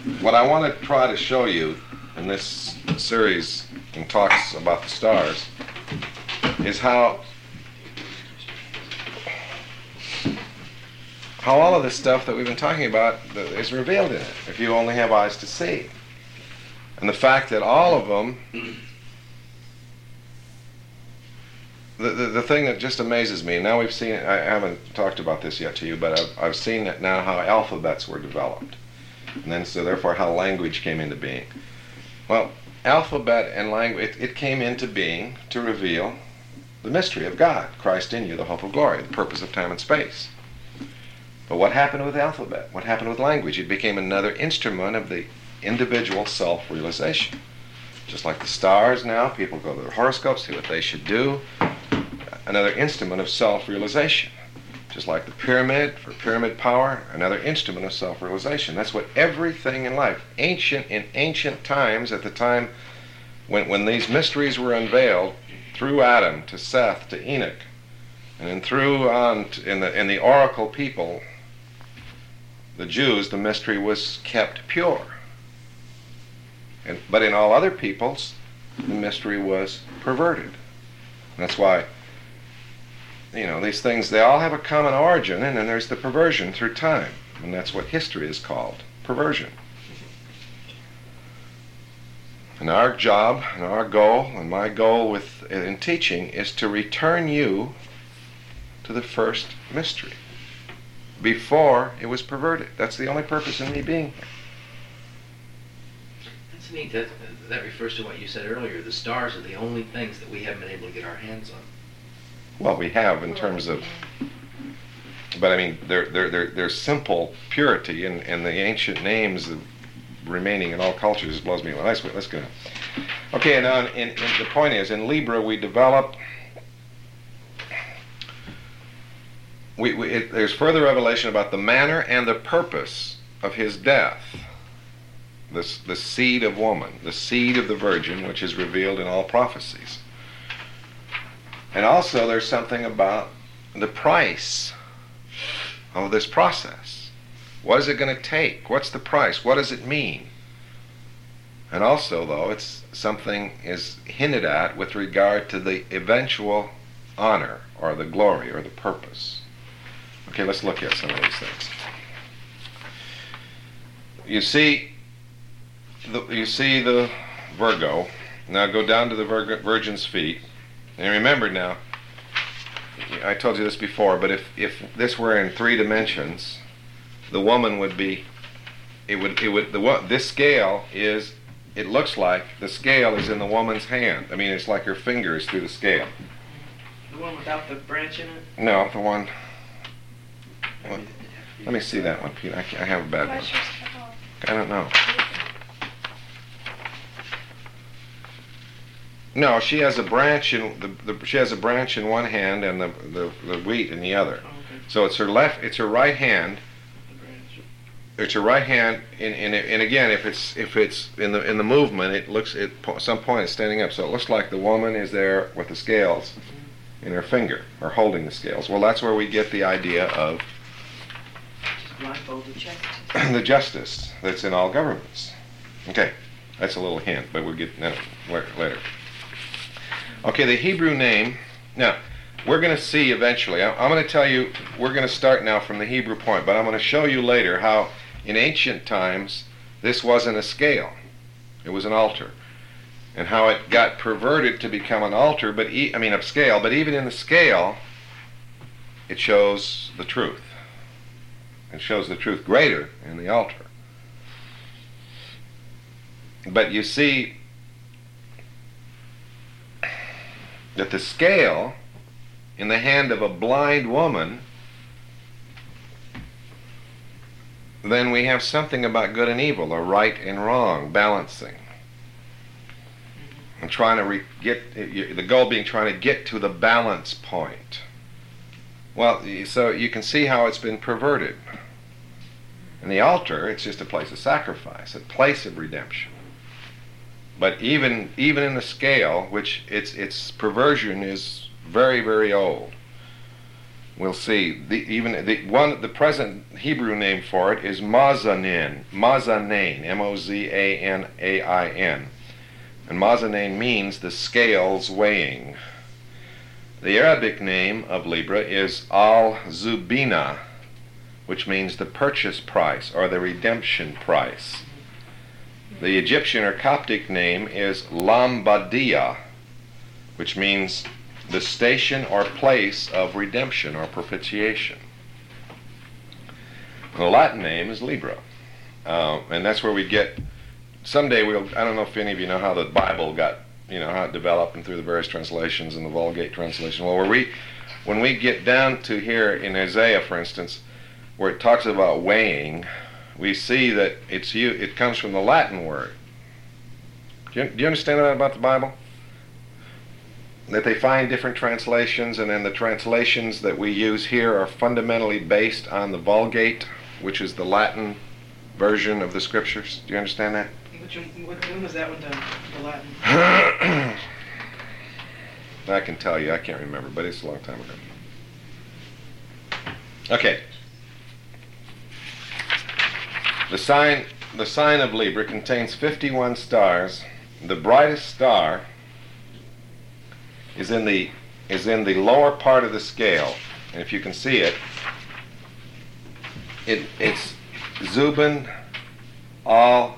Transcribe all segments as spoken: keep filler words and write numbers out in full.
what I want to try to show you in this series and talks about the stars is how how all of this stuff that we've been talking about is revealed in it, if you only have eyes to see. And the fact that all of them, the, the, the thing that just amazes me, now we've seen it, I haven't talked about this yet to you, but I've, I've seen it now how alphabets were developed. And then so therefore how language came into being. Well, alphabet and language, it, it came into being to reveal the mystery of God, Christ in you, the hope of glory, the purpose of time and space. But what happened with alphabet? What happened with language? It became another instrument of the individual self-realization. Just like the stars now, people go to their horoscopes, see what they should do. Another instrument of self-realization. Just like the pyramid, for pyramid power, another instrument of self-realization. That's what everything in life, ancient in ancient times, at the time when, when these mysteries were unveiled, through Adam to Seth to Enoch, and then through on to, in the in the oracle people, the Jews, the mystery was kept pure. And, but in all other peoples, the mystery was perverted. And that's why, you know, these things, they all have a common origin, and then there's the perversion through time. And that's what history is called, perversion. And our job, and our goal, and my goal with in teaching is to return you to the first mystery, before it was perverted. That's the only purpose in me being here. That's neat. That, that refers to what you said earlier. The stars are the only things that we haven't been able to get our hands on. Well, we have in terms of, but I mean, they're, they're, they're, they're simple purity, and, and the ancient names of remaining in all cultures blows me away. Let's, let's go. Okay, and now in, in, the point is, in Libra we develop, we, we, it, there's further revelation about the manner and the purpose of his death. This, the seed of woman, the seed of the virgin, which is revealed in all prophecies. And also there's something about the price of this process. What is it going to take? What's the price? What does it mean? And also, though, it's something is hinted at with regard to the eventual honor or the glory or the purpose. Okay, let's look at some of these things. You see, the, you see the Virgo. Now go down to the Virg- Virgin's feet. And remember now, I told you this before, but if, if this were in three dimensions, the woman would be, it would, it would, the this scale is, it looks like the scale is in the woman's hand. I mean, it's like her fingers through the scale. The one without the branch in it? No, the one, well, let me see that one, Pete. I, I have a bad one. I don't know. No, she has a branch in the, the she has a branch in one hand and the, the, the wheat in the other. Oh, okay. So it's her left, it's her right hand. It's her right hand, and, and, and again, if it's if it's in the in the movement, it looks at some point it's standing up. So it looks like the woman is there with the scales in her finger, or holding the scales. Well, that's where we get the idea of Blindfolded. the justice that's in all governments. Okay, that's a little hint, but we'll get that later. Okay, the Hebrew name. Now, we're going to see eventually. I'm going to tell you, we're going to start now from the Hebrew point, but I'm going to show you later how in ancient times this wasn't a scale. It was an altar. And how it got perverted to become an altar, but e- I mean a scale, but even in the scale, it shows the truth. It shows the truth greater in the altar. But you see that the scale in the hand of a blind woman, then we have something about good and evil, or right and wrong, balancing. And trying to re- get, the goal being trying to get to the balance point. Well, so you can see how it's been perverted. In the altar, it's just a place of sacrifice, a place of redemption. But even even in the scale, which its its perversion is very, very old. we'll see. The, even the one, the present Hebrew name for it is mazanin, mazanin, M O Z A N A I N, and mazanin means the scales weighing. The Arabic name of Libra is al-zubina, which means the purchase price or the redemption price. The Egyptian or Coptic name is Lambadia, which means the station or place of redemption or propitiation. The Latin name is Libra, uh, and that's where we get. Someday we'll. I don't know if any of you know how the Bible got, you know, how it developed and through the various translations and the Vulgate translation. Well, where we, when we get down to here in Isaiah, for instance, where it talks about weighing, we see that it's you. It comes from the Latin word. Do you, do you understand that about the Bible? That they find different translations, and then the translations that we use here are fundamentally based on the Vulgate, which is the Latin version of the Scriptures. Do you understand that? Which one, what, when was that one done? The Latin? I can tell you, I can't remember, but it's a long time ago. Okay. The sign, the sign of Libra contains fifty-one stars. The brightest star is in the is in the lower part of the scale, and if you can see it, it it's Zubin al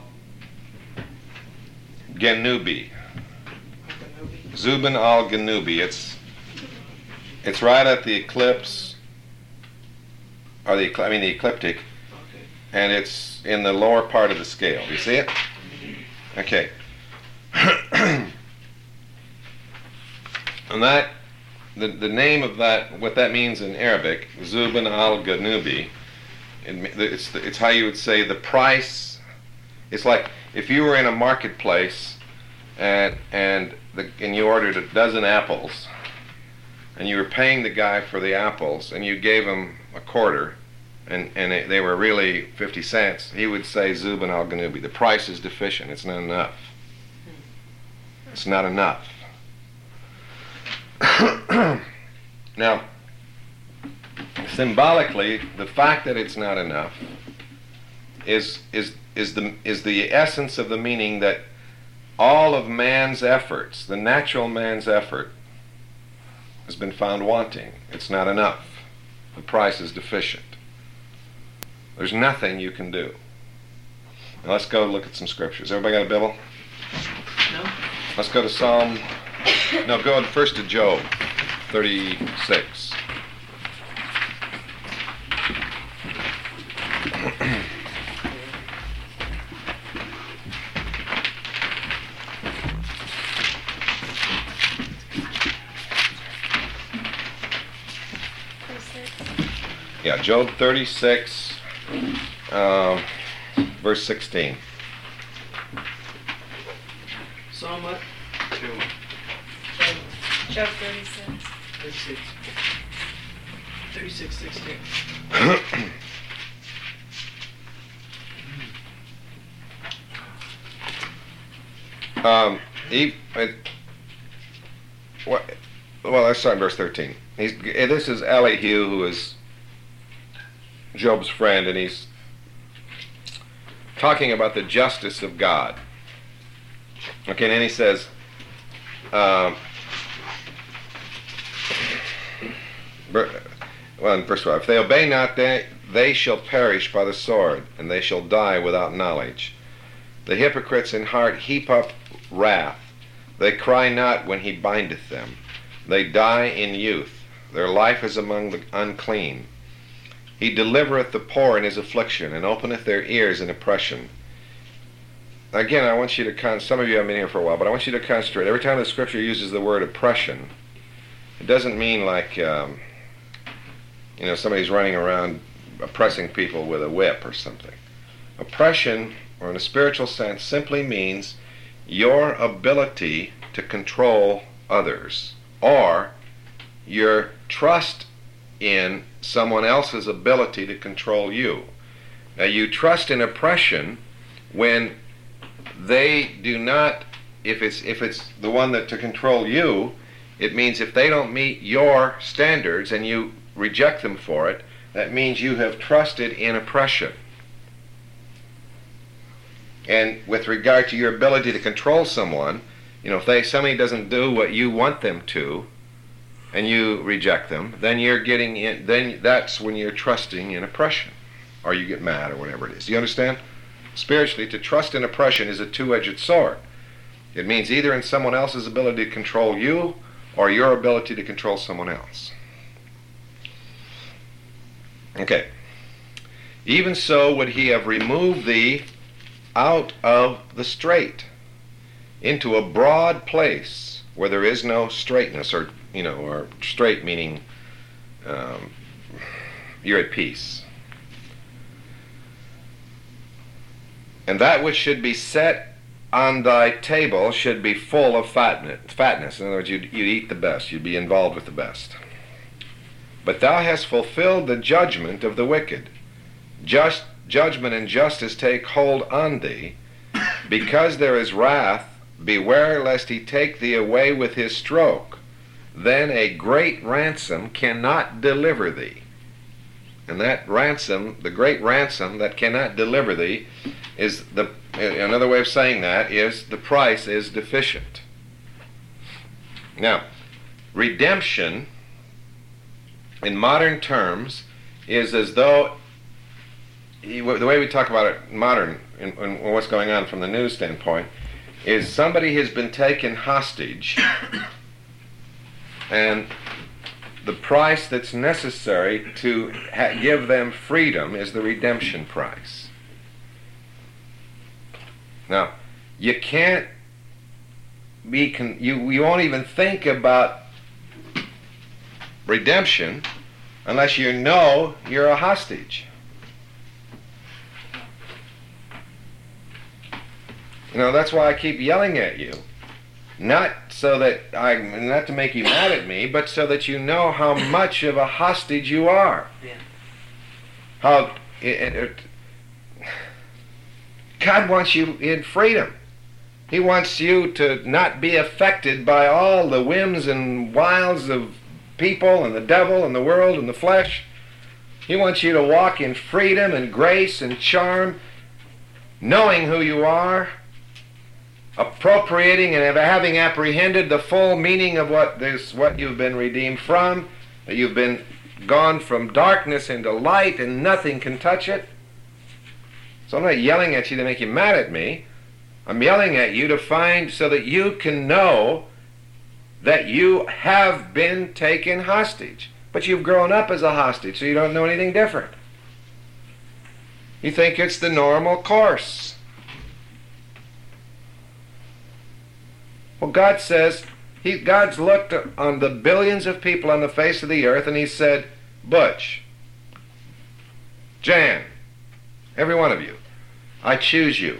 Ganubi. Zubin al Ganubi. It's it's right at the eclipse, or the I mean the ecliptic, Okay. and it's in the lower part of the scale. Do you see it? Okay. And that, the, the name of that, what that means in Arabic, Zubin al-Ganubi, it, it's, it's how you would say the price. It's like if you were in a marketplace and and the, and you ordered a dozen apples, and you were paying the guy for the apples, and you gave him a quarter, and, and it, they were really fifty cents, he would say Zubin al-Ganubi, the price is deficient, it's not enough. It's not enough. Now, symbolically, the fact that it's not enough is is is the is the essence of the meaning that all of man's efforts, the natural man's effort, has been found wanting. It's not enough. The price is deficient. There's nothing you can do. Now let's go look at some scriptures. Everybody got a Bible? No? Let's go to Psalm. No, go first to Job thirty-six. Yeah, Job thirty-six, um, verse sixteen. Psalm what? Job thirty-six. thirty-six. thirty-six, sixteen. um, he, it, what, well, let's start in verse thirteen. He's, this is Elihu, who is Job's friend, and he's talking about the justice of God. Okay, and then he says, um, well, in verse twelve, if they obey not, they, they shall perish by the sword, and they shall die without knowledge. The hypocrites in heart heap up wrath. They cry not when he bindeth them. They die in youth. Their life is among the unclean. He delivereth the poor in his affliction, and openeth their ears in oppression. Again, I want you to, con- some of you have been here for a while, but I want you to concentrate. Every time the scripture uses the word oppression, it doesn't mean like, um, you know, somebody's running around oppressing people with a whip or something. Oppression, or in a spiritual sense, simply means your ability to control others, or your trust in someone else's ability to control you. Now, you trust in oppression when they do not, if it's if it's the one that to control you, it means if they don't meet your standards and you reject them for it, that means you have trusted in oppression. And with regard to your ability to control someone, you know, if they somebody doesn't do what you want them to, and you reject them, then you're getting in. Then that's when you're trusting in oppression, or you get mad or whatever it is. Do you understand? Spiritually, to trust in oppression is a two-edged sword. It means either in someone else's ability to control you, or your ability to control someone else. Okay. Even so would he have removed thee out of the strait into a broad place where there is no straightness, or you know, or straight meaning um, you're at peace. And that which should be set on thy table should be full of fatness. fatness. In other words, you'd, you'd eat the best, you'd be involved with the best. But thou hast fulfilled the judgment of the wicked. Just judgment and justice take hold on thee. Because there is wrath, beware lest he take thee away with his stroke. Then a great ransom cannot deliver thee. And that ransom, the great ransom that cannot deliver thee, is the, another way of saying that is the price is deficient. Now, redemption in modern terms is as though, the way we talk about it modern, in, in what's going on from the news standpoint, is somebody has been taken hostage, and the price that's necessary to ha- give them freedom is the redemption price. Now, you can't be, con- you, you won't even think about redemption unless you know you're a hostage. You know, that's why I keep yelling at you. Not so that I, not to make you mad at me, but so that you know how much of a hostage you are. Yeah. How it, it, it, God wants you in freedom. He wants you to not be affected by all the whims and wiles of people and the devil and the world and the flesh. He wants you to walk in freedom and grace and charm, knowing who you are, appropriating and having apprehended the full meaning of what this, what you've been redeemed from, that you've been gone from darkness into light and nothing can touch it. So I'm not yelling at you to make you mad at me. I'm yelling at you to find so that you can know that you have been taken hostage. But you've grown up as a hostage, so you don't know anything different. You think it's the normal course. Well, God says, he, God's looked on the billions of people on the face of the earth and he said, Butch, Jan, every one of you, I choose you.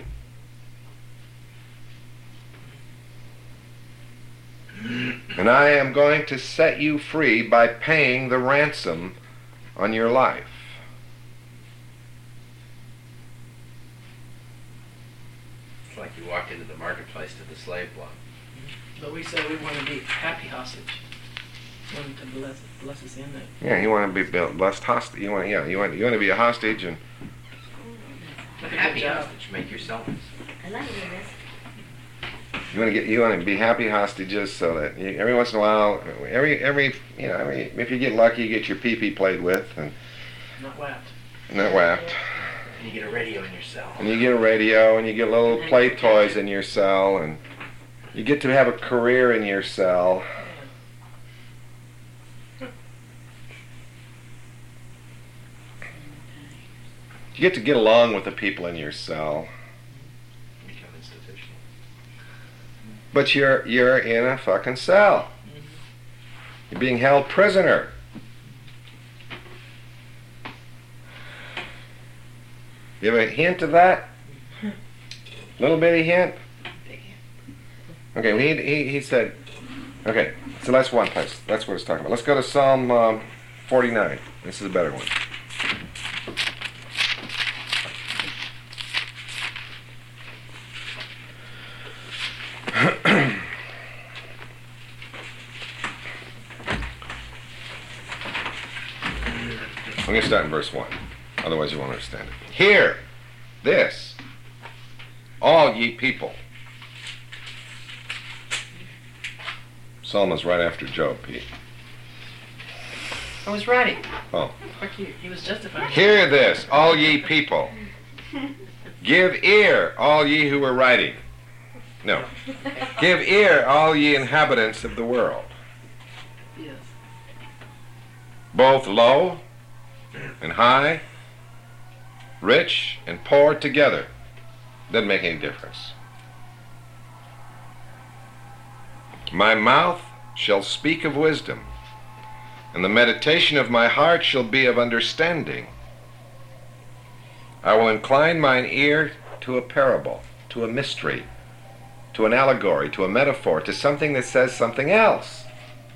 And I am going to set you free by paying the ransom on your life. It's like you walked into the marketplace to the slave block. But we say we want to be happy hostage. We want him to bless, bless us in it. Yeah, you want to be blessed hostage. You want, yeah, you want, you want to be a hostage, and Look A at happy the job. hostage, make yourself. I like it, you want to get, you want to be happy hostages, so that you, every once in a while, every, every, you know, every, if you get lucky, you get your pee-pee played with, and Not whacked. not whacked. And you get a radio in your cell. And you get a radio, and you get little play toys in your cell, and you get to have a career in your cell. You get to get along with the people in your cell. Become institutional. But you're you're in a fucking cell. You're being held prisoner. You have a hint of that? Little bitty hint? Okay, well, he, he, he said, okay, so that's one place. That's what it's talking about. Let's go to Psalm um, forty-nine. This is a better one. I'm going to start in verse one. Otherwise you won't understand it. Hear this, all ye people. Psalm is right after Job, Pete. I was writing. Oh. Fuck you. He was justifying. Hear this, all ye people. Give ear, all ye who are writing. No. Give ear, all ye inhabitants of the world. Yes. Both low and high, rich and poor together. Doesn't make any difference. My mouth shall speak of wisdom, and the meditation of my heart shall be of understanding. I will incline mine ear to a parable, to a mystery, to an allegory, to a metaphor, to something that says something else.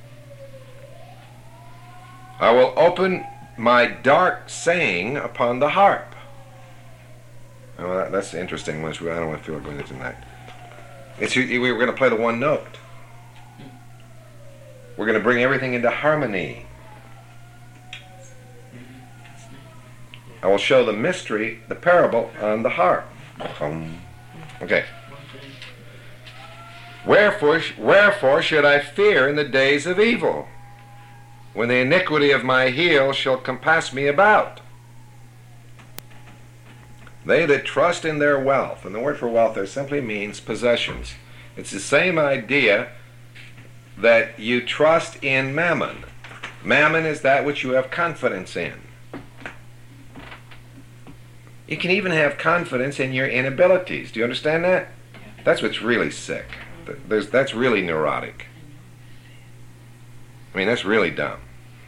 I will open my dark saying upon the harp. Oh, that, that's interesting, which I don't want to feel like going into tonight. It's, we were going to play the one note. We're going to bring everything into harmony. I will show the mystery, the parable, on the harp. Um, okay. Wherefore, wherefore should I fear in the days of evil, when the iniquity of my heel shall compass me about? They that trust in their wealth, and the word for wealth there simply means possessions. It's the same idea that you trust in mammon. Mammon is that which you have confidence in. You can even have confidence in your inabilities. Do you understand that? That's what's really sick. There's, that's really neurotic. I mean, that's really dumb.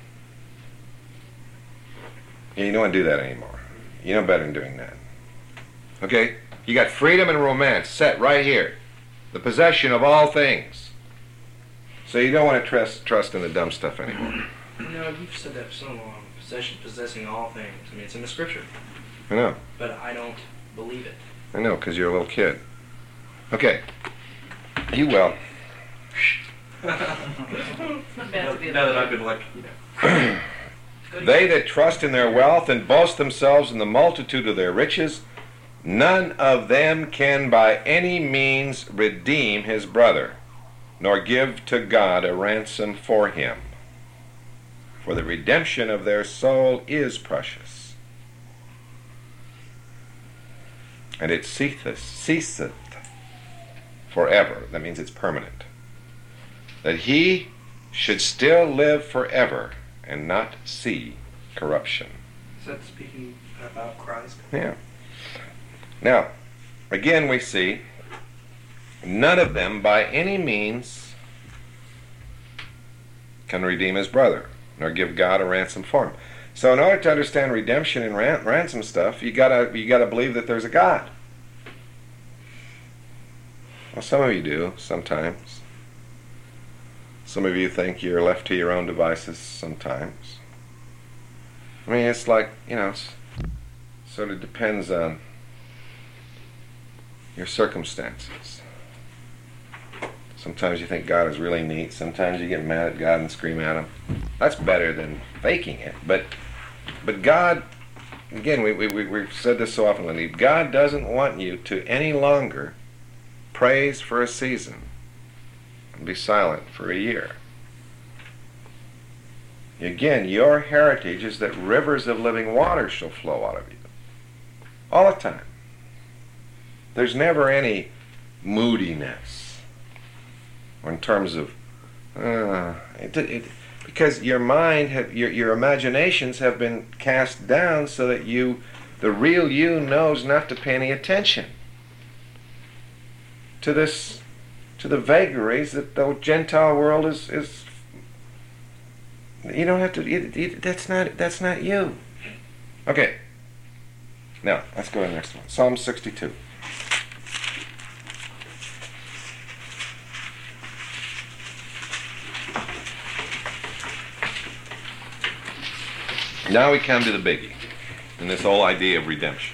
You don't want to do that anymore. You know better than doing that. Okay? You got freedom and romance set right here. The possession of all things. So you don't want to trust trust in the dumb stuff anymore. No, you've said that for so long. Possession, possessing all things. I mean, it's in the scripture. I know. But I don't believe it. I know, because you're a little kid. Okay. You will. It's not bad to be Now that I've been like, you know. They that trust in their wealth and boast themselves in the multitude of their riches, none of them can by any means redeem his brother, nor give to God a ransom for him. For the redemption of their soul is precious, and it ceaseth, ceaseth forever. That means it's permanent. That he should still live forever and not see corruption. Is that speaking about Christ? Yeah. Now, again we see none of them by any means can redeem his brother, nor give God a ransom for him. So in order to understand redemption and ran- ransom stuff, you gotta you gotta believe that there's a God. Well, some of you do sometimes. Some of you think you're left to your own devices sometimes. I mean, it's like, you know, it's, sort of depends on your circumstances. Sometimes you think God is really neat. Sometimes you get mad at God and scream at him. That's better than faking it. But but God, again, we, we, we, we've said this so often, Lenny, God doesn't want you to any longer praise for a season and be silent for a year. Again, your heritage is that rivers of living water shall flow out of you. All the time. There's never any moodiness. Or in terms of, uh, it, it, because your mind, have, your, your imaginations have been cast down so that you, the real you knows not to pay any attention to this, to the vagaries that the Gentile world is, is you don't have to, it, it, that's not, that's not you. Okay. Now, let's go to the next one. Psalm sixty-two. Now we come to the biggie, and this whole idea of redemption.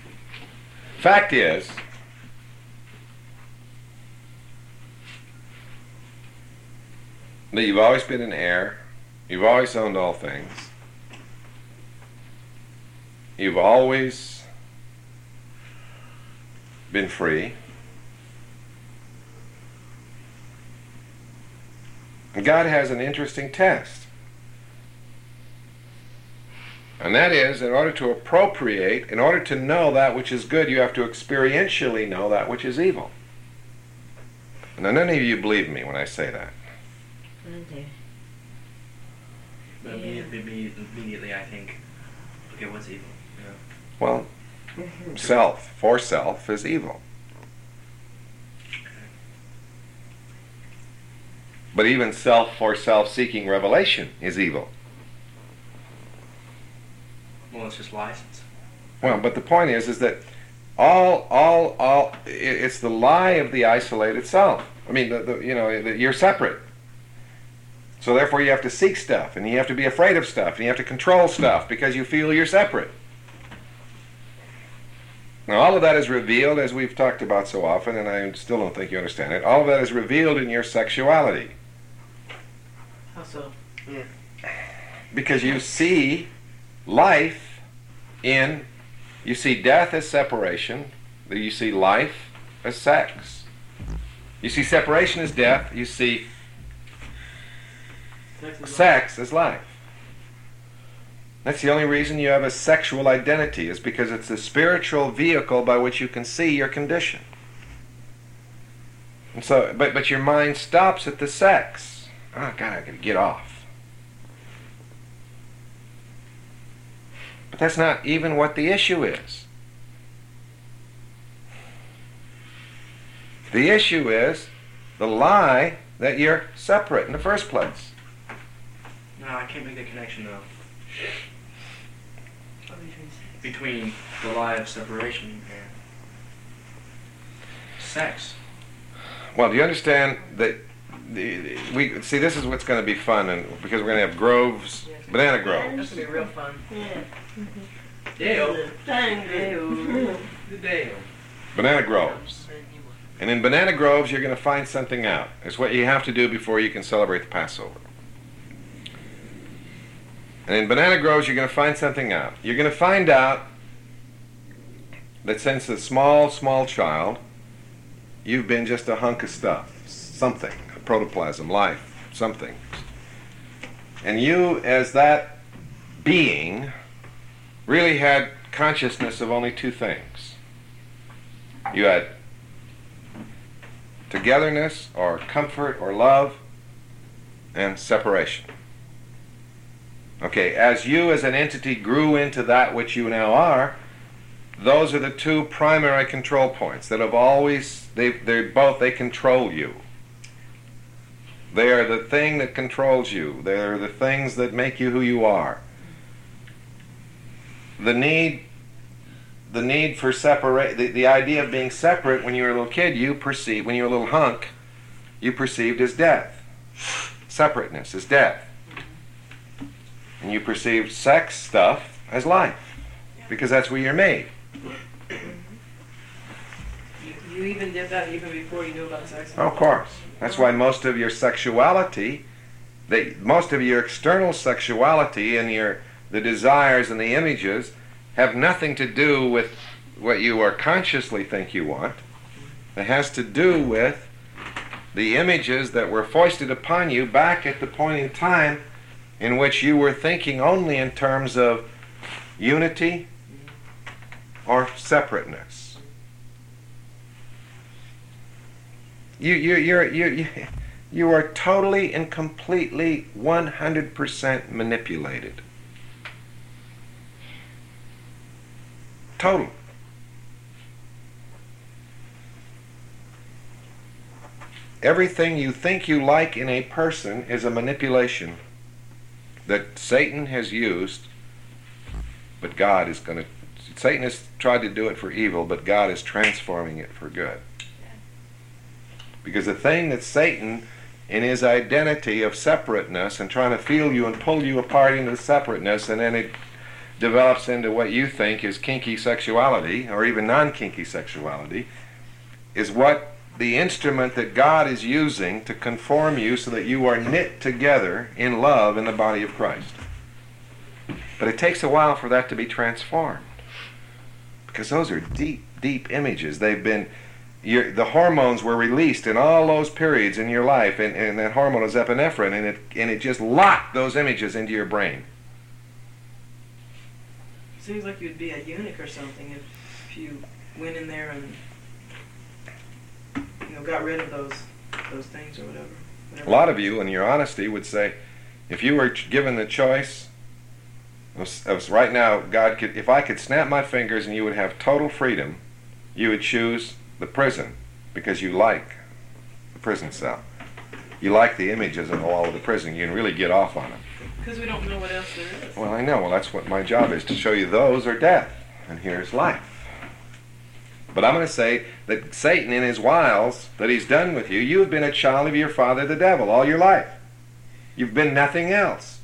Fact is, that you've always been in air, you've always owned all things, you've always been free, and God has an interesting test. And that is, in order to appropriate, in order to know that which is good, you have to experientially know that which is evil. Now, none of you believe me when I say that. I do. But immediately, immediately, immediately, I think, okay, what's evil? You know? Well, self, for self, is evil. But even self for self-seeking revelation is evil. Well, it's just license. Well, but the point is, is that all, all, all, i- it's the lie of the isolated self. I mean, the, the, you know, the, you're separate. So therefore you have to seek stuff, and you have to be afraid of stuff, and you have to control stuff because you feel you're separate. Now, all of that is revealed, as we've talked about so often, and I still don't think you understand it, all of that is revealed in your sexuality. How so? Because you see life in, you see death as separation, you see life as sex. You see separation as death, you see Sex is sex as life. That's the only reason you have a sexual identity, is because it's the spiritual vehicle by which you can see your condition. And so, but, but your mind stops at the sex. Oh, God, I gotta get off. But that's not even what the issue is. The issue is the lie that you're separate in the first place. No, I can't make the connection though. What are you trying to say? Between the lie of separation and sex. Well, do you understand that the, we see this is what's going to be fun, and because we're going to have groves, banana groves. That's gonna be real fun. Yeah. Dale. Dale. Good Dale. Banana groves. And in banana groves, you're going to find something out. It's what you have to do before you can celebrate the Passover. And in banana groves, you're going to find something out. You're going to find out that since a small, small child, you've been just a hunk of stuff, something, a protoplasm, life, something. And you, as that being, really had consciousness of only two things. You had togetherness, or comfort, or love, and separation. Okay, as you as an entity grew into that which you now are, those are the two primary control points that have always, they they both, they control you. They are the thing that controls you. They are the things that make you who you are. The need, the need for separate, the, the idea of being separate when you were a little kid, you perceived, when you were a little hunk, you perceived as death. Separateness is death. And you perceived sex stuff as life, because that's where you're made. You, you even did that even before you knew about sex. Of course. That's why most of your sexuality, they, most of your external sexuality and your the desires and the images have nothing to do with what you are consciously think you want. It has to do with the images that were foisted upon you back at the point in time in which you were thinking only in terms of unity or separateness. You, you, you're, you, you, you are totally and completely one hundred percent manipulated. Total. Everything you think you like in a person is a manipulation that Satan has used, but God is going to, Satan has tried to do it for evil, but God is transforming it for good. Because the thing that Satan, in his identity of separateness and trying to feel you and pull you apart into separateness, and then it develops into what you think is kinky sexuality, or even non-kinky sexuality, is what the instrument that God is using to conform you so that you are knit together in love in the body of Christ. But it takes a while for that to be transformed, because those are deep, deep images. They've been, your, the hormones were released in all those periods in your life, and, and that hormone is epinephrine, and it, and it just locked those images into your brain. Seems like you'd be a eunuch or something if, if you went in there and, you know, got rid of those those things or whatever. whatever. A lot of you, in your honesty, would say, if you were given the choice of, of right now, God could, if I could snap my fingers and you would have total freedom, you would choose the prison because you like the prison cell. You like the images of all of the prison. You can really get off on them. Because we don't know what else there is. Well, I know. Well, that's what my job is, to show you those are death, and here's life. But I'm going to say that Satan, in his wiles that he's done with you, you have been a child of your father, the devil, all your life. You've been nothing else.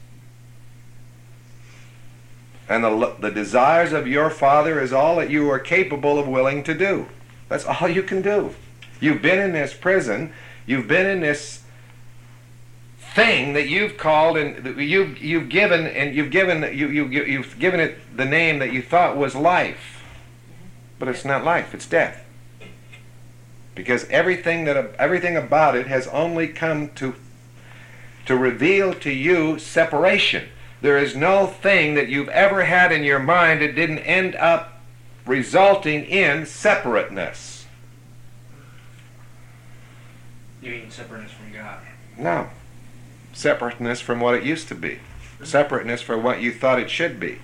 And the, the desires of your father is all that you are capable of willing to do. That's all you can do. You've been in this prison. You've been in this thing that you've called and you've you've given and you've given you you you've given it the name that you thought was life, but it's not life. It's death. Because everything that everything about it has only come to to reveal to you separation. There is no thing that you've ever had in your mind that didn't end up resulting in separateness. You mean separateness from God? No. Separateness from what it used to be. Separateness from what you thought it should be.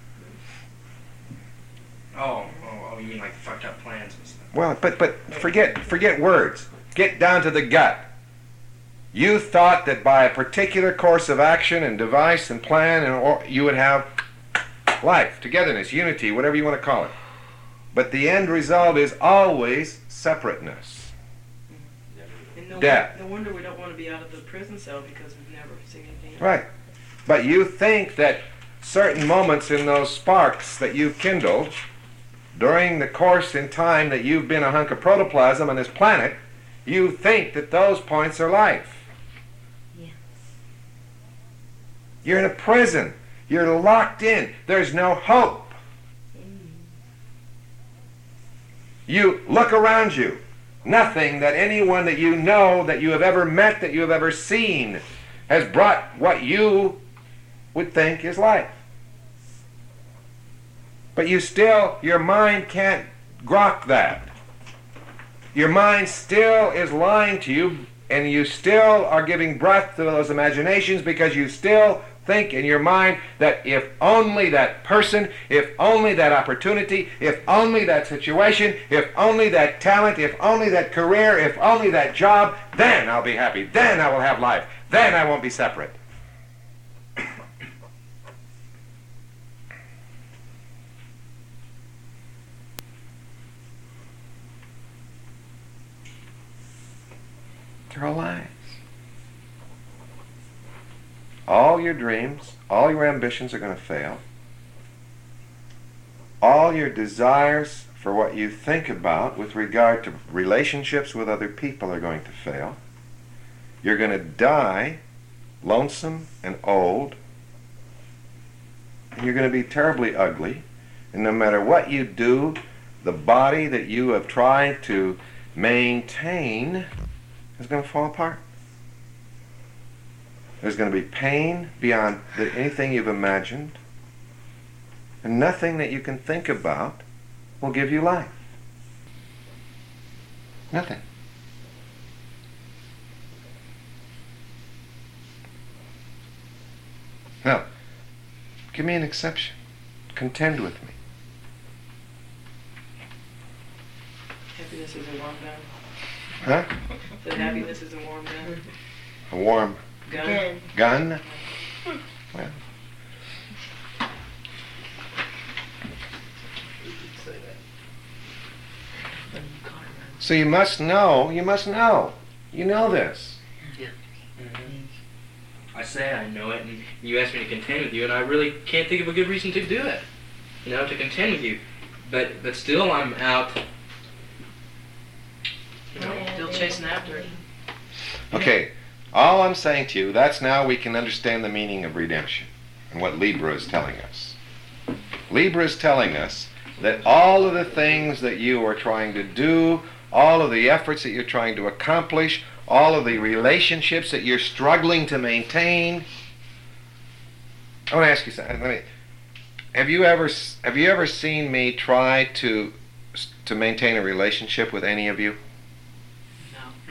Oh, oh, oh, you mean like fucked up plans and stuff? Well, but but forget forget words. Get down to the gut. You thought that by a particular course of action and device and plan, and or, you would have life, togetherness, unity, whatever you want to call it. But the end result is always separateness. And no, Death. no wonder we don't want to be out of the prison cell because we've never seen anything. Right. But you think that certain moments in those sparks that you've kindled during the course in time that you've been a hunk of protoplasm on this planet, you think that those points are life. Yeah. You're in a prison. You're locked in. There's no hope. Mm. You look around you. Nothing that anyone that you know, that you have ever met, that you have ever seen, has brought what you would think is life. But you still, your mind can't grok that. Your mind still is lying to you, and you still are giving breath to those imaginations because you still think in your mind that if only that person, if only that opportunity, if only that situation, if only that talent, if only that career, if only that job, then I'll be happy, then I will have life, then I won't be separate. They're all lies. All your dreams, all your ambitions are going to fail. All your desires for what you think about with regard to relationships with other people are going to fail. You're going to die lonesome and old. And you're going to be terribly ugly. And no matter what you do, the body that you have tried to maintain is going to fall apart. There's going to be pain beyond the, anything you've imagined. And nothing that you can think about will give you life. Nothing. Now, give me an exception. Contend with me. Happiness is a warm gun. Huh? That happiness is a warm gun. A warm Gun. Good. gun? Well, so you must know, you must know. You know this. I say I know it, and you asked me to contend with you, and I really can't think of a good reason to do it. You know, to contend with you. But but still, I'm out. You know, Still chasing after it. Okay, all I'm saying to you, that's now we can understand the meaning of redemption and what Libra is telling us. Libra is telling us that all of the things that you are trying to do, all of the efforts that you're trying to accomplish, all of the relationships that you're struggling to maintain. I want to ask you something. Let me, have you ever have you ever seen me try to to maintain a relationship with any of you? No.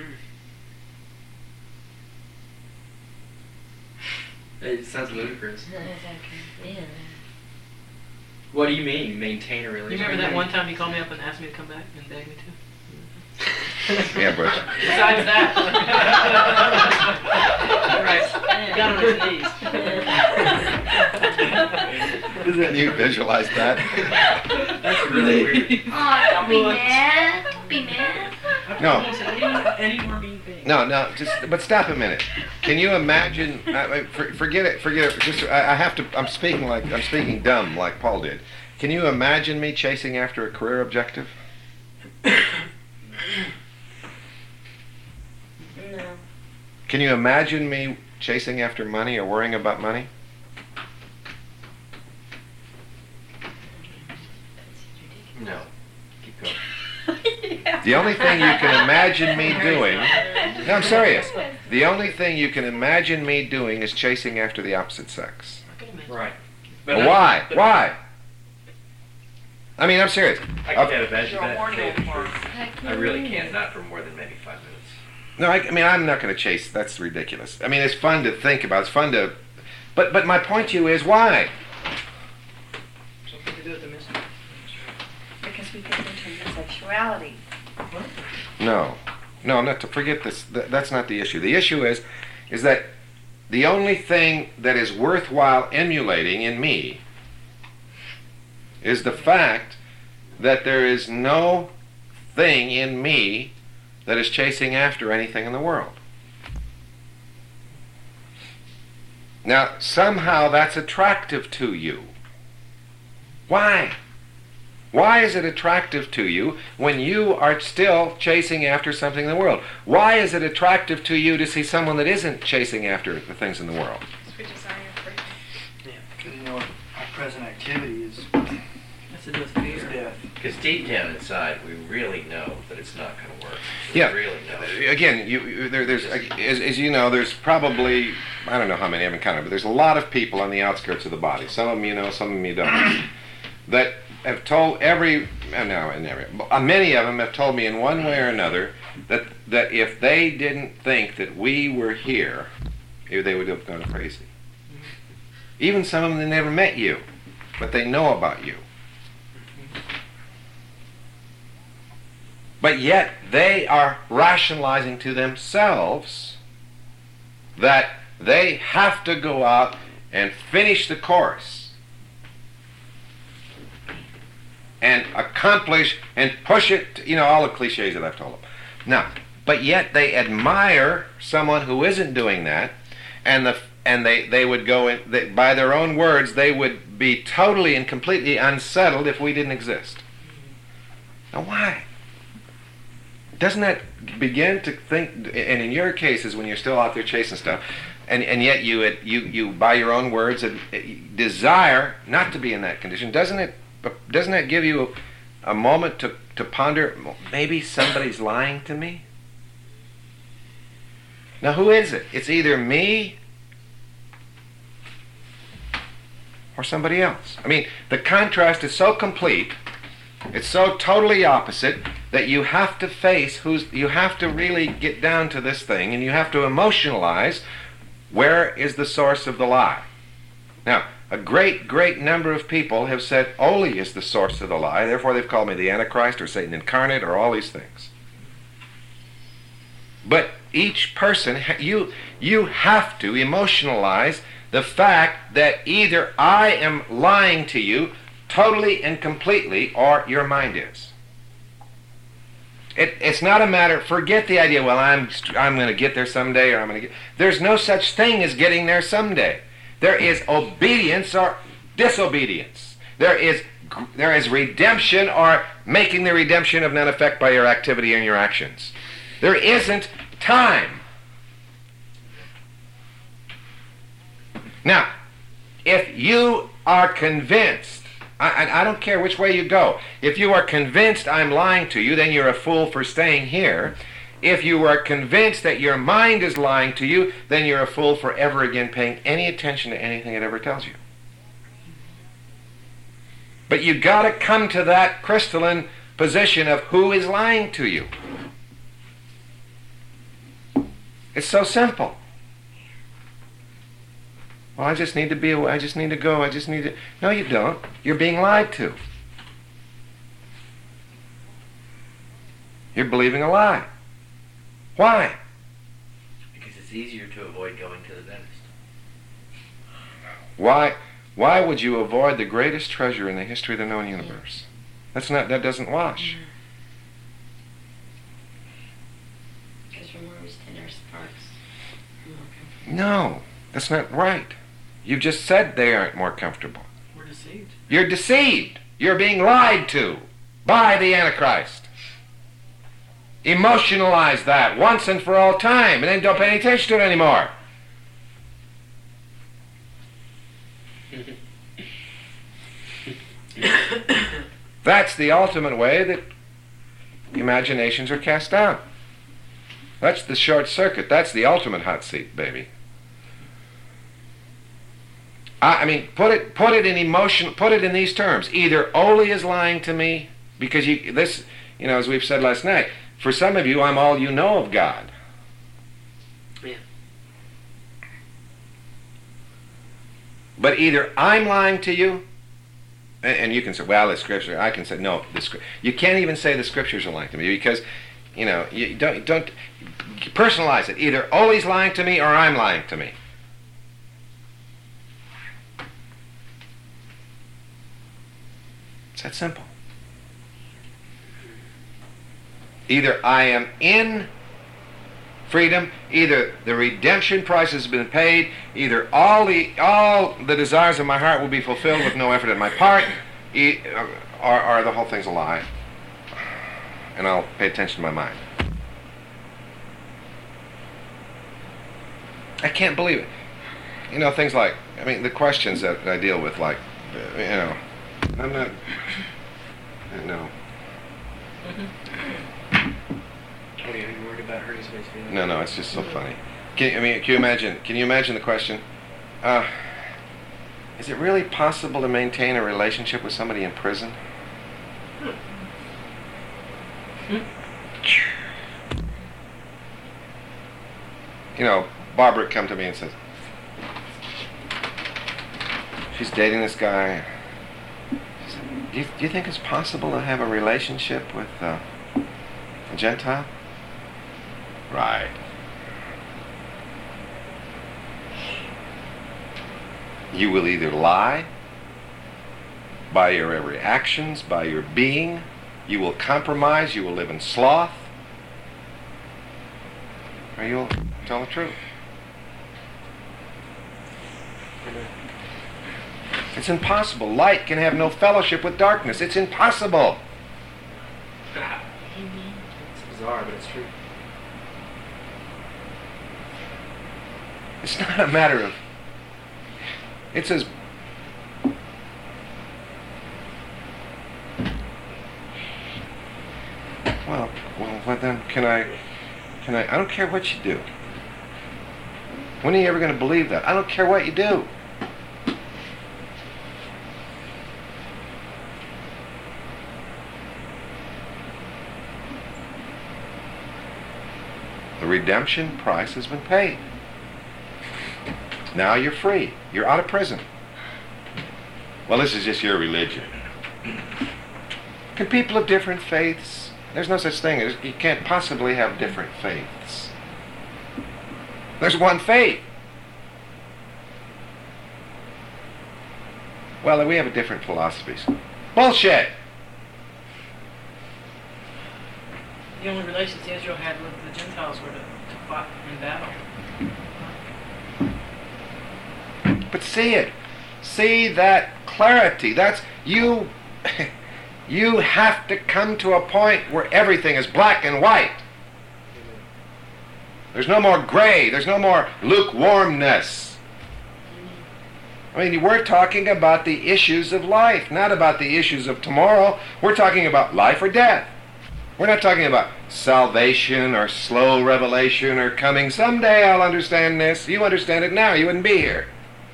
It sounds ludicrous. Yeah. What do you mean, maintain a You relationship? remember that one time you called me up and asked me to come back and begged me to? Yeah, but Besides that. Right. Got on his knees. can you visualize that? That's really weird. Oh, don't be mad. Don't be mad. No. Any more mean thing? No, no, just but stop a minute. Can you imagine? I, I, for, forget it. Forget it. Just I, I have to. I'm speaking like I'm speaking dumb, like Paul did. Can you imagine me chasing after a career objective? No. Can you imagine me chasing after money or worrying about money? No. Keep going. The only thing you can imagine me doing. No, I'm serious. The only thing you can imagine me doing is chasing after the opposite sex. Right. Well, why? but- Why? I mean, I'm serious. I Uh, can't imagine You're a that. horny to tell you the old truth. I really can't, not for more than maybe five minutes. No, I, I mean, I'm not going to chase. That's ridiculous. I mean, it's fun to think about. It's fun to, but but my point to you is why? Something to do with the mystery. Because we get into sexuality. No, no, not to forget this. Th- that's not the issue. The issue is, is that the only thing that is worthwhile emulating in me is the fact that there is no thing in me that is chasing after anything in the world. Now, somehow that's attractive to you. Why? Why is it attractive to you when you are still chasing after something in the world? Why is it attractive to you to see someone that isn't chasing after the things in the world? We desire freedom. Because you know, our present activity is, That's to do with is fear. death. Because deep down inside, we really know that it's not going to work. We Yeah. really know. Again, you, you, there, there's, as, as you know, there's probably, I don't know how many, I haven't counted, but there's a lot of people on the outskirts of the body. Some of them you know, some of them you don't. That have told every, uh, no, in every, uh, many of them have told me in one way or another that, that if they didn't think that we were here, eh, they would have gone crazy. Even some of them that never met you, but they know about you. But yet they are rationalizing to themselves that they have to go out and finish the course and accomplish and push it, you know, all the cliches that I've told them. Now, but yet they admire someone who isn't doing that, and the and they, they would go in, they, by their own words, they would be totally and completely unsettled if we didn't exist. Now why? Doesn't that begin to think, and in your cases when you're still out there chasing stuff, and, and yet you, you, you, by your own words, desire not to be in that condition, doesn't it, doesn't that give you a, a moment to, to ponder, maybe somebody's lying to me? Now who is it? It's either me or somebody else. I mean, the contrast is so complete, it's so totally opposite, that you have to face who's, you have to really get down to this thing, and you have to emotionalize where is the source of the lie. Now, a great, great number of people have said Oli is the source of the lie, therefore they've called me the Antichrist or Satan incarnate or all these things. But each person, you, you have to emotionalize the fact that either I am lying to you totally and completely, or your mind is. It, it's not a matter, forget the idea, well, I'm, I'm going to get there someday, or I'm going to get, there's no such thing as getting there someday. There is obedience or disobedience. There is, there is redemption or making the redemption of none effect by your activity and your actions. There isn't time. Now, if you are convinced, I, I, I don't care which way you go, if you are convinced I'm lying to you, then you're a fool for staying here. If you are convinced that your mind is lying to you, then you're a fool for ever again paying any attention to anything it ever tells you. But you got to come to that crystalline position of who is lying to you. It's so simple. Well, I just need to be away. I just need to go. I just need to... No, you don't. You're being lied to. You're believing a lie. Why? Because it's easier to avoid going to the dentist. Why? Why would you avoid the greatest treasure in the history of the known universe? That's not. That doesn't wash. Because we're more within our sparks. No, that's not right. You just said they aren't more comfortable. We're deceived. You're deceived. You're being lied to by the Antichrist. Emotionalize that once and for all time, and then don't pay any attention to it anymore. That's the ultimate way that imaginations are cast down. That's the short circuit. That's the ultimate hot seat, baby. I, I mean, put it put it in emotion. Put it in these terms. Either Oli is lying to me because you this, you know, as we've said last night. For some of you, I'm all you know of God. Yeah. But either I'm lying to you, and, and you can say, well, the scripture. I can say, no, the scripture. You can't even say the scriptures are lying to me because, you know, you don't don't personalize it. Either Oli's lying to me or I'm lying to me. It's that simple. Either I am in freedom, either the redemption price has been paid, either all the all the desires of my heart will be fulfilled with no effort on my part, e- or, or the whole thing's a lie. And I'll pay attention to my mind. I can't believe it. You know, things like, I mean, the questions that I deal with, like, uh, you know, I'm not, no. Oh, yeah, you're worried about hurting somebody's feelings? No, no, it's just so funny. Can, I mean, can you imagine? Can you imagine the question? Uh, is it really possible to maintain a relationship with somebody in prison? You know, Barbara would come to me and says, she's dating this guy. She said, do you, do you think it's possible to have a relationship with uh, a Gentile? Right. You will either lie by your every actions, by your being. You will compromise. You will live in sloth. Or you'll tell the truth. It's impossible. Light can have no fellowship with darkness. It's impossible. It's bizarre, but it's true. It's not a matter of... It's as... Well, well, well then, can I... Can I... I don't care what you do. When are you ever going to believe that? I don't care what you do. The redemption price has been paid. Now you're free. You're out of prison. Well, this is just your religion. Can people of different faiths? There's no such thing as, you can't possibly have different faiths. There's one faith. Well, we have different philosophies. Bullshit! The only relations Israel had with the Gentiles were to, to fight in battle. But see it. See that clarity. That's you. You have to come to a point where everything is black and white. There's no more gray. There's no more lukewarmness. I mean, we're talking about the issues of life, not about the issues of tomorrow. We're talking about life or death. We're not talking about salvation or slow revelation or coming someday I'll understand this. You understand it now. You wouldn't be here.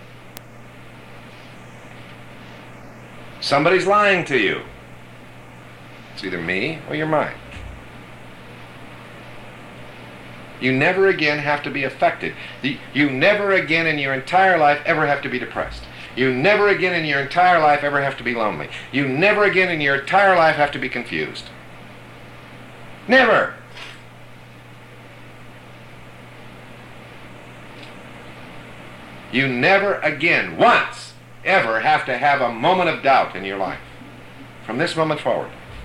Somebody's lying to you. It's either me or your mind. You never again have to be affected. The- You never again in your entire life ever have to be depressed. You never again in your entire life ever have to be lonely. You never again in your entire life have to be confused. Never. You never again, once, ever have to have a moment of doubt in your life. From this moment forward.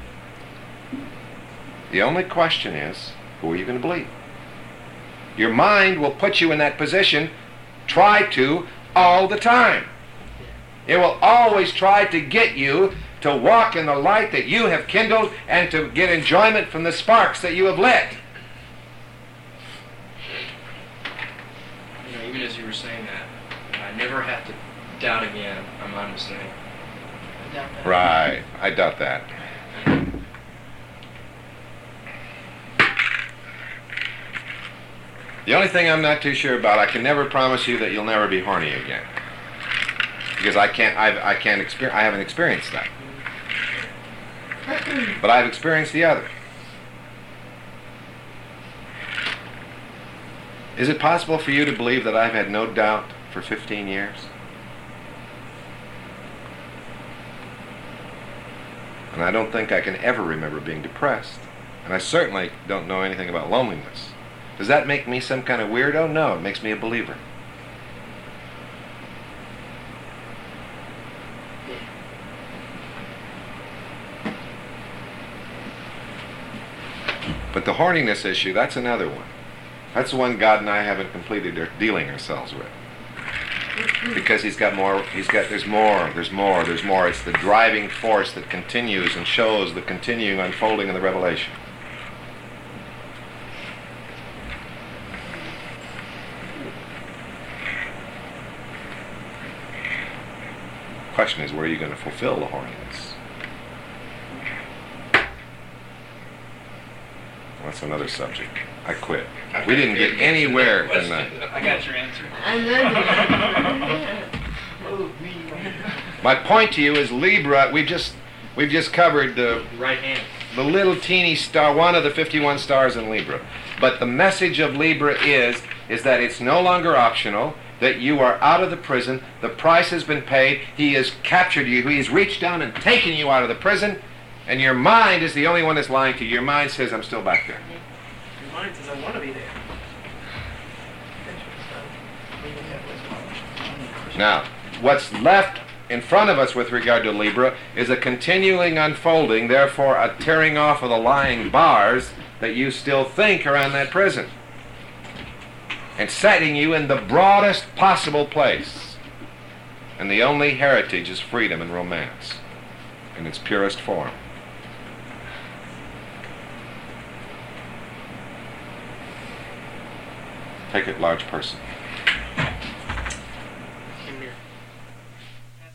The only question is, who are you going to believe? Your mind will put you in that position, try to, all the time. It will always try to get you to walk in the light that you have kindled and to get enjoyment from the sparks that you have lit. You know, even as you were saying that, I never have to doubt again. I'm understanding. I doubt that. Right. I doubt that. The only thing I'm not too sure about, I can never promise you that you'll never be horny again. Because I can't, I've, I can't experience, I haven't experienced that. But I've experienced the other. Is it possible for you to believe that I've had no doubt for fifteen years? And I don't think I can ever remember being depressed. And I certainly don't know anything about loneliness. Does that make me some kind of weirdo? No, it makes me a believer. But the horniness issue, that's another one. That's the one God and I haven't completed our dealing ourselves with. Because he's got more, he's got, there's more, there's more, there's more. It's the driving force that continues and shows the continuing unfolding of the revelation. Question is, where are you going to fulfill the horniness? That's another subject. I quit. We didn't get anywhere in that. I got your answer. My point to you is Libra. We've just we've just covered the Right hand. the little teeny star, one of the fifty-one stars in Libra. But the message of Libra is is that it's no longer optional. That you are out of the prison. The price has been paid. He has captured you. He has reached down and taken you out of the prison. And your mind is the only one that's lying to you. Your mind says, I'm still back there. Your mind says, I want to be there. Now, what's left in front of us with regard to Libra is a continuing unfolding, therefore a tearing off of the lying bars that you still think are on that prison. And setting you in the broadest possible place. And the only heritage is freedom and romance in its purest form. Take it, large person. Amen.